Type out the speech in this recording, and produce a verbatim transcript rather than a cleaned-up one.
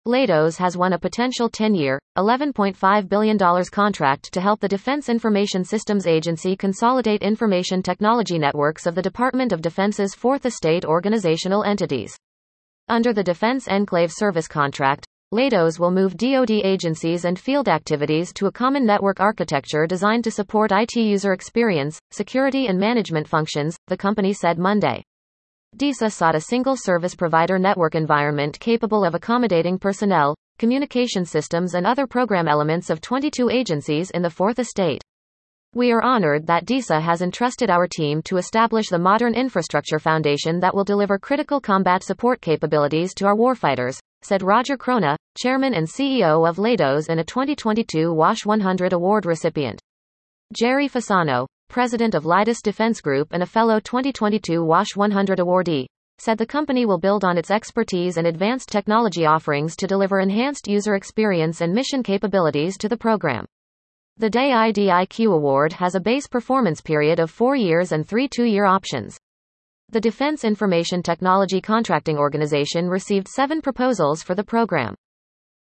Leidos has won a potential ten-year, eleven point five billion dollars contract to help the Defense Information Systems Agency consolidate information technology networks of the Department of Defense's Fourth Estate organizational entities. Under the Defense Enclave Service contract, Leidos will move D O D agencies and field activities to a common network architecture designed to support I T user experience, security and management functions, the company said Monday. DISA sought a single service provider network environment capable of accommodating personnel, communication systems and other program elements of twenty-two agencies in the Fourth Estate. We are honored that DISA has entrusted our team to establish the modern infrastructure foundation that will deliver critical combat support capabilities to our warfighters, said Roger Krona, chairman and C E O of Leidos and a twenty twenty-two WASH one hundred award recipient. Jerry Fasano, president of Leidos Defense Group and a fellow twenty twenty-two WASH one hundred awardee, said the company will build on its expertise and advanced technology offerings to deliver enhanced user experience and mission capabilities to the program. The D A I D I Q award has a base performance period of four years and three two-year options. The Defense Information Technology Contracting Organization received seven proposals for the program.